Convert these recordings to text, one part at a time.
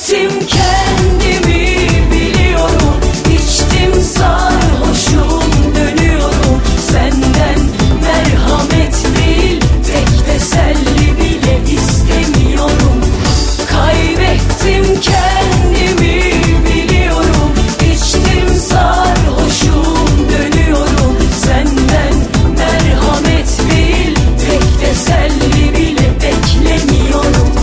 Kaybettim kendimi biliyorum. İçtim sarhoşum dönüyorum. Senden merhamet değil, tek teselli bile istemiyorum. Kaybettim kendimi biliyorum. İçtim sarhoşum dönüyorum. Senden merhamet değil, tek teselli bile beklemiyorum.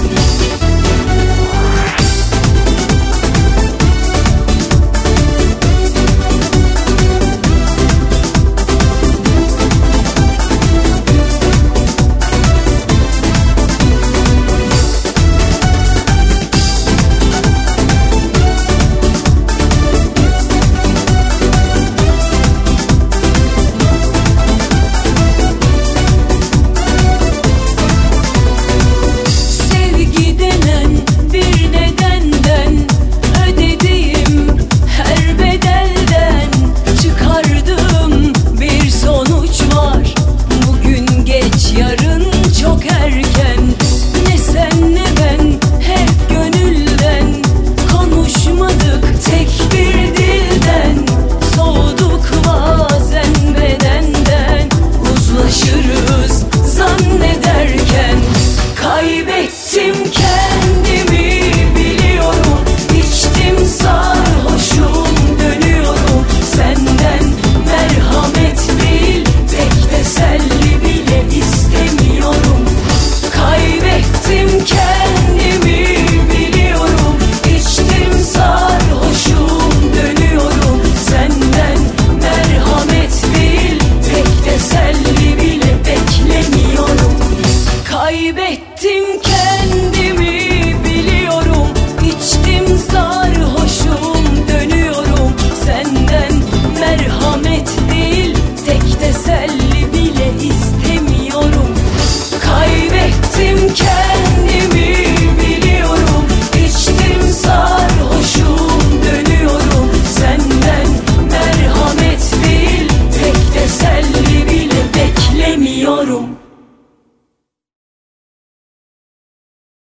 Kaybettim kendimi biliyorum. İçtim sarhoşum dönüyorum. Senden merhamet değil, tek teselli bile istemiyorum. Kaybettim kendimi biliyorum. İçtim sarhoşum dönüyorum. Senden merhamet değil, tek teselli bile beklemiyorum. Kaybettim